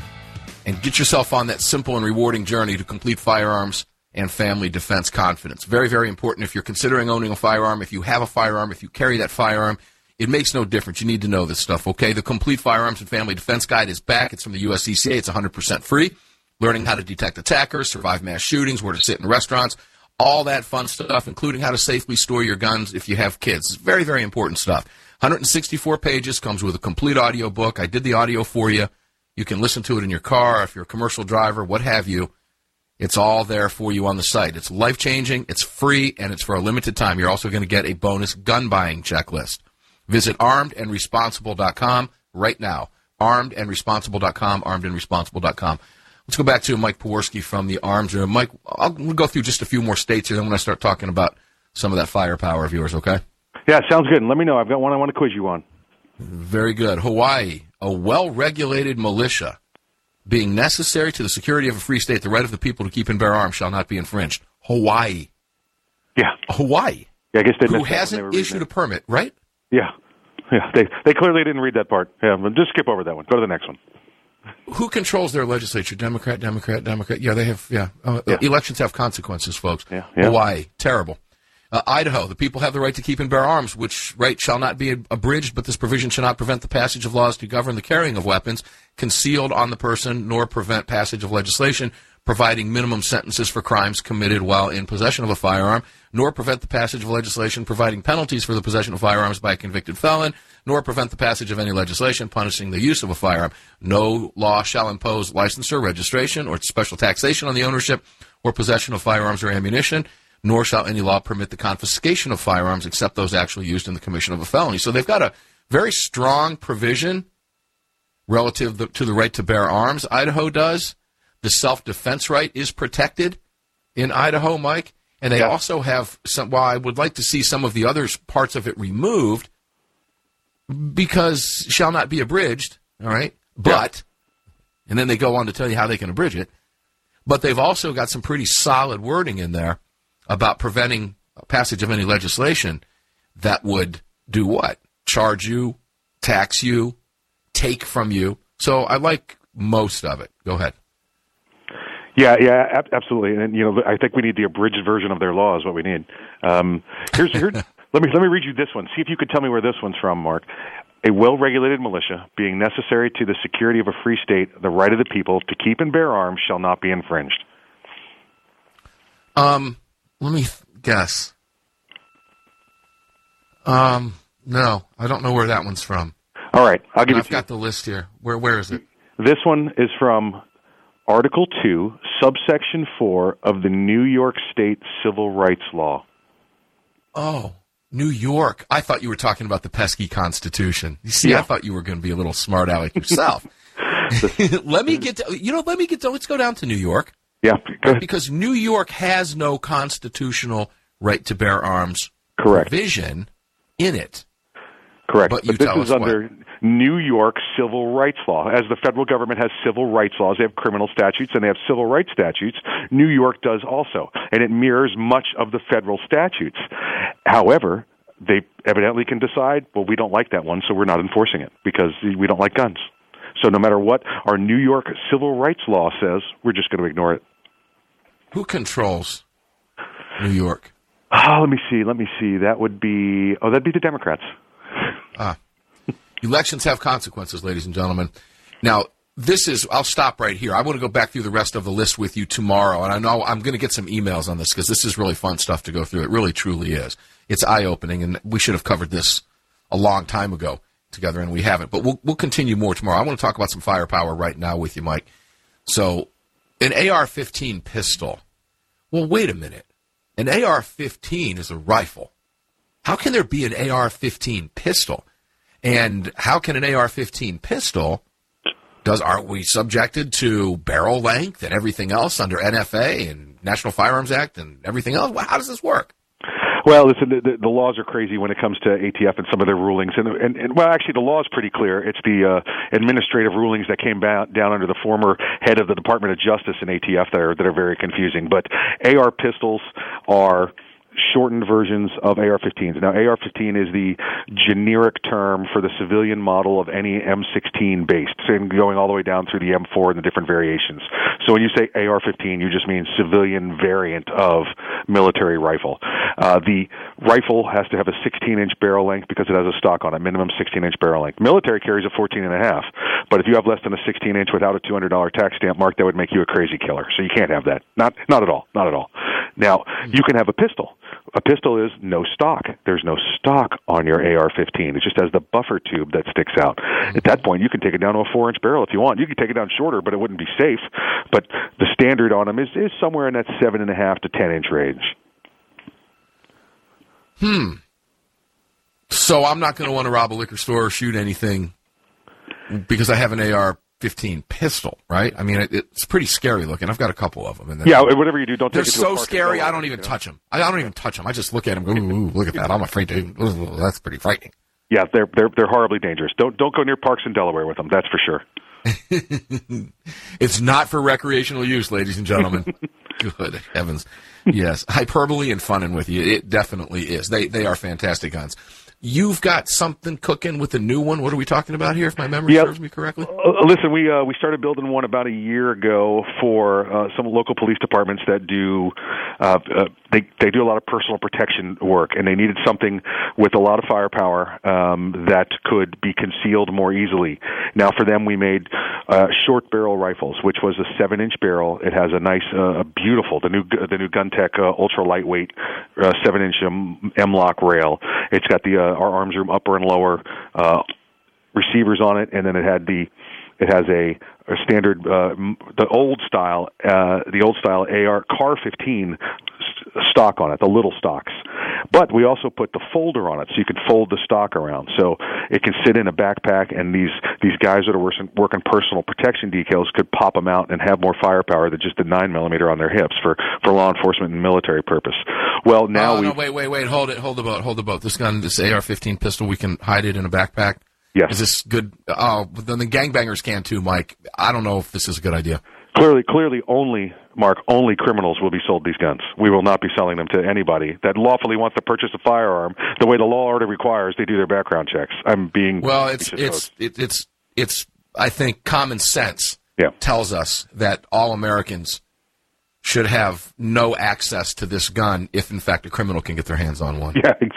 and get yourself on that simple and rewarding journey to complete firearms and family defense confidence. Very, very important. If you're considering owning a firearm, if you have a firearm, if you carry that firearm, it makes no difference. You need to know this stuff, okay? The Complete Firearms and Family Defense Guide is back. It's from the U S C C A. It's one hundred percent free. Learning how to detect attackers, survive mass shootings, where to sit in restaurants, all that fun stuff, including how to safely store your guns if you have kids. It's very, very important stuff. one hundred sixty-four pages, comes with a complete audio book. I did the audio for you. You can listen to it in your car, if you're a commercial driver, what have you. It's all there for you on the site. It's life-changing, it's free, and it's for a limited time. You're also going to get a bonus gun buying checklist. Visit armed and responsible dot com right now. armed and responsible dot com, armed and responsible dot com. Let's go back to Mike Pewarski from the Arms Room. Mike, I'll, we'll go through just a few more states here, then when I start talking about some of that firepower of yours, okay? Yeah, sounds good. And let me know. I've got one I want to quiz you on. Very good. Hawaii, a well-regulated militia being necessary to the security of a free state, the right of the people to keep and bear arms shall not be infringed. Hawaii. Yeah. Hawaii. Yeah, I guess they who hasn't issued a permit, right? Yeah. Yeah, they they clearly didn't read that part. Yeah, but just skip over that one. Go to the next one. Who controls their legislature? Democrat, Democrat, Democrat. Yeah, they have, yeah. Uh, yeah. Elections have consequences, folks. Yeah, yeah. Hawaii, terrible. Uh, Idaho, the people have the right to keep and bear arms, which right shall not be abridged, but this provision shall not prevent the passage of laws to govern the carrying of weapons concealed on the person, nor prevent passage of legislation providing minimum sentences for crimes committed while in possession of a firearm, nor prevent the passage of legislation providing penalties for the possession of firearms by a convicted felon, nor prevent the passage of any legislation punishing the use of a firearm. No law shall impose licensure, registration, or special taxation on the ownership or possession of firearms or ammunition, nor shall any law permit the confiscation of firearms except those actually used in the commission of a felony. So they've got a very strong provision relative to the right to bear arms. Idaho does. The self-defense right is protected in Idaho, Mike. And they yeah. also have some, well, I would like to see some of the other parts of it removed because shall not be abridged, all right? But, yeah. and then they go on to tell you how they can abridge it. But they've also got some pretty solid wording in there about preventing passage of any legislation that would do what? Charge you, tax you, take from you. So I like most of it. Go ahead. Yeah, yeah, ab- absolutely. And, you know, I think we need the abridged version of their law is what we need. Um, here's, here, Let me let me read you this one. See if you could tell me where this one's from, Mark. A well-regulated militia, being necessary to the security of a free state, the right of the people to keep and bear arms shall not be infringed. Um, let me th- guess. Um, no, I don't know where that one's from. All right, I'll give I've it to got you. the list here. Where where is it? This one is from Article two, subsection four of the New York State Civil Rights Law. Oh, New York. I thought you were talking about the pesky Constitution. You see, Yeah. I thought you were going to be a little smart aleck yourself. let me get to, you know, let me get to, let's go down to New York. Yeah, go ahead. Because New York has no constitutional right to bear arms Correct. provision in it. Correct. But you this tell is us under what. New York civil rights law. As the federal government has civil rights laws, they have criminal statutes and they have civil rights statutes. New York does also, and it mirrors much of the federal statutes. However, they evidently can decide, well, we don't like that one, so we're not enforcing it because we don't like guns. So no matter what our New York civil rights law says, we're just going to ignore it. Who controls New York? Oh, let me see. Let me see. That would be, oh, that'd be the Democrats. Ah. Elections have consequences, ladies and gentlemen. Now, this is, I'll stop right here. I want to go back through the rest of the list with you tomorrow, and I know I'm going to get some emails on this because this is really fun stuff to go through. It really, truly is. It's eye-opening, and we should have covered this a long time ago together, and we haven't. But we'll, we'll continue more tomorrow. I want to talk about some firepower right now with you, Mike. So, an A R fifteen pistol. Well, wait a minute. An A R fifteen is a rifle. How can there be an A R fifteen pistol? And how can an A R fifteen pistol, does aren't we subjected to barrel length and everything else under N F A and National Firearms Act and everything else? Well, how does this work? Well, listen, the, the, the laws are crazy when it comes to A T F and some of their rulings. And, and, and well, actually, the law is pretty clear. It's the uh, administrative rulings that came ba- down under the former head of the Department of Justice in A T F that are, that are very confusing. But A R pistols are shortened versions of A R fifteens. Now, A R fifteen is the generic term for the civilian model of any M sixteen based, and going all the way down through the M four and the different variations. So when you say A R fifteen, you just mean civilian variant of military rifle. Uh, the rifle has to have a sixteen inch barrel length because it has a stock on it, minimum sixteen inch barrel length. Military carries a fourteen and a half, but if you have less than a sixteen inch without a two hundred dollars tax stamp, Mark, that would make you a crazy killer. So you can't have that. Not, not at all. Not at all. Now, you can have a pistol. A pistol is no stock. There's no stock on your A R fifteen. It just has the buffer tube that sticks out. At that point, you can take it down to a four inch barrel if you want. You can take it down shorter, but it wouldn't be safe. But the standard on them is, is somewhere in that seven and a half to ten inch range. Hmm. So I'm not going to want to rob a liquor store or shoot anything because I have an A R fifteen pistol, right? I mean, it, it's pretty scary looking. I've got a couple of them. And Yeah, whatever you do, don't they're take it to so a park scary, and I don't even touch them. I don't even touch them. I just look at them and go, ooh, look at that. I'm afraid to. Ooh, that's pretty frightening. Yeah, they're they're they're horribly dangerous. Don't don't go near parks in Delaware with them. That's for sure. It's not for recreational use, ladies and gentlemen. Good heavens. Yes, hyperbole and funning with you. It definitely is. They they are fantastic guns. You've got something cooking with a new one. What are we talking about here, if my memory Yep. serves me correctly? Uh, listen, we uh, we started building one about a year ago for uh, some local police departments that do uh, uh, they they do a lot of personal protection work, and they needed something with a lot of firepower um, that could be concealed more easily. Now, for them, we made uh, short barrel rifles, which was a seven inch barrel. It has a nice, uh, beautiful the new the new GunTech uh, ultra lightweight uh, seven inch um, M-LOK rail. It's got the uh, our arms room upper and lower uh, receivers on it, and then it had the it has a, a standard uh, the old style uh, the old style A R C A R fifteen st- stock on it, the little stocks. But we also put the folder on it, so you can fold the stock around, so it can sit in a backpack. And these these guys that are working, working personal protection decals could pop them out and have more firepower than just a nine millimeter on their hips for, for law enforcement and military purpose. Well, now oh, we no, wait, wait, wait, hold it, hold the boat, hold the boat. This gun, this A R fifteen pistol, we can hide it in a backpack. Yes. Is this good? Oh, but then the gangbangers can too, Mike. I don't know if this is a good idea. Clearly, clearly, only, Mark, only criminals will be sold these guns. We will not be selling them to anybody that lawfully wants to purchase a firearm. The way the law already requires, they do their background checks. I'm being well. It's it's it, it's it's. I think common sense yeah. tells us that all Americans should have no access to this gun if, in fact, a criminal can get their hands on one. Yeah, ex-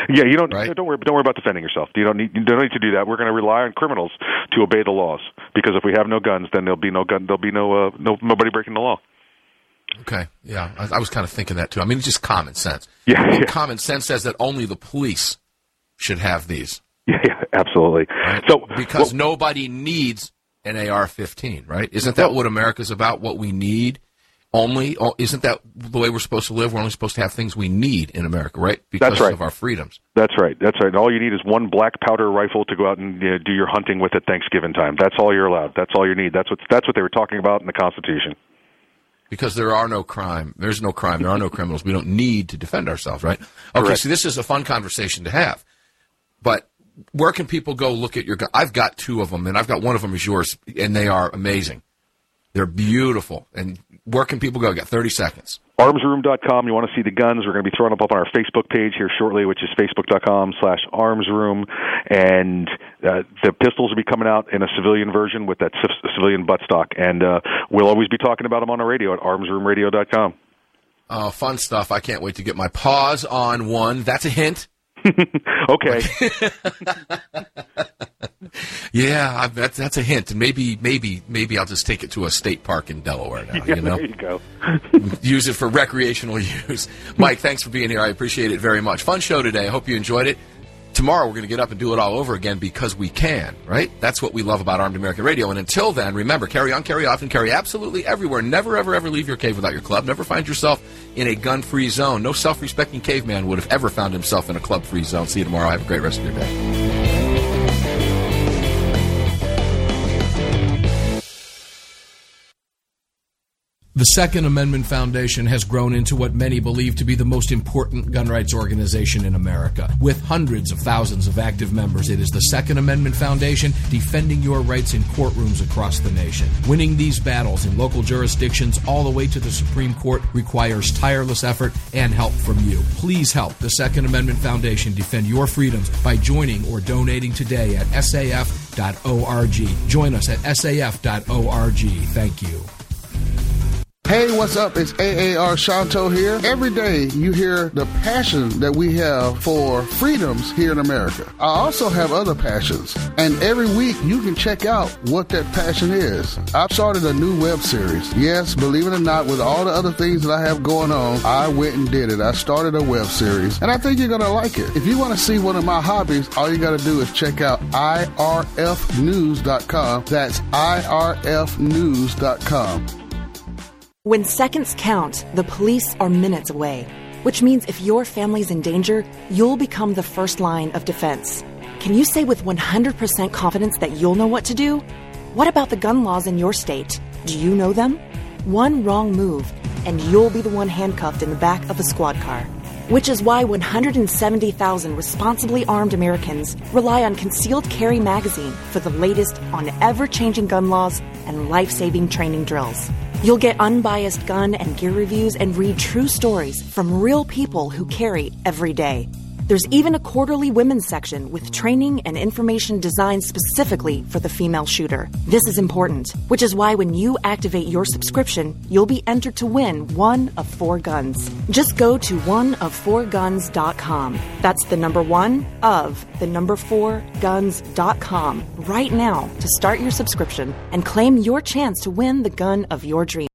Yeah, you don't right? don't worry don't worry about defending yourself. You don't need you don't need to do that. We're going to rely on criminals to obey the laws, because if we have no guns, then there'll be no gun. There'll be no uh, no nobody breaking the law. Okay, yeah, I, I was kind of thinking that too. I mean, it's just common sense. Yeah, I mean, yeah. Common sense says that only the police should have these. Yeah, yeah, absolutely. Right? So because well, nobody needs an A R fifteen, right? Isn't that well, what America's about? What we need? Only isn't that the way we're supposed to live? We're only supposed to have things we need in America, right? Because That's right. of our freedoms. That's right. That's right. And all you need is one black powder rifle to go out and you know, do your hunting with at Thanksgiving time. That's all you're allowed. That's all you need. That's what that's what they were talking about in the Constitution. Because there are no crime. There's no crime. There are no criminals. We don't need to defend ourselves, right? Okay, Correct. so this is a fun conversation to have. But where can people go look at your gun? I've got two of them, and I've got one of them is yours, and they are amazing. They're beautiful. And where can people go? You got thirty seconds. arms room dot com. You want to see the guns? We're going to be throwing them up on our Facebook page here shortly, which is facebook dot com slash arms room. And uh, the pistols will be coming out in a civilian version with that c- civilian buttstock. And uh, we'll always be talking about them on the radio at arms room radio dot com. Uh, fun stuff. I can't wait to get my paws on one. That's a hint. Okay. Yeah, I, that's that's a hint. And maybe, maybe, maybe I'll just take it to a state park in Delaware now. Yeah, you know, there you go. Use it for recreational use. Mike, thanks for being here. I appreciate it very much. Fun show today. I hope you enjoyed it. Tomorrow we're going to get up and do it all over again because we can, right? That's what we love about Armed American Radio. And until then, remember, carry on, carry often, carry absolutely everywhere. Never, ever, ever leave your cave without your club. Never find yourself in a gun-free zone. No self-respecting caveman would have ever found himself in a club-free zone. See you tomorrow. Have a great rest of your day. The Second Amendment Foundation has grown into what many believe to be the most important gun rights organization in America. With hundreds of thousands of active members, it is the Second Amendment Foundation defending your rights in courtrooms across the nation. Winning these battles in local jurisdictions all the way to the Supreme Court requires tireless effort and help from you. Please help the Second Amendment Foundation defend your freedoms by joining or donating today at S A F dot org. Join us at S A F dot org. Thank you. Hey, what's up? It's A A R Shanto here. Every day you hear the passion that we have for freedoms here in America. I also have other passions, and every week you can check out what that passion is. I've started a new web series. Yes, believe it or not, with all the other things that I have going on, I went and did it. I started a web series, and I think you're going to like it. If you want to see one of my hobbies, all you got to do is check out I R F news dot com. That's I R F news dot com. When seconds count, the police are minutes away, which means if your family's in danger, you'll become the first line of defense. Can you say with one hundred percent confidence that you'll know what to do? What about the gun laws in your state? Do you know them? One wrong move, and you'll be the one handcuffed in the back of a squad car. Which is why one hundred seventy thousand responsibly armed Americans rely on Concealed Carry Magazine for the latest on ever-changing gun laws and life-saving training drills. You'll get unbiased gun and gear reviews and read true stories from real people who carry every day. There's even a quarterly women's section with training and information designed specifically for the female shooter. This is important, which is why when you activate your subscription, you'll be entered to win one of four guns. Just go to one of four guns dot com. That's the number one of the number four guns dot com right now to start your subscription and claim your chance to win the gun of your dreams.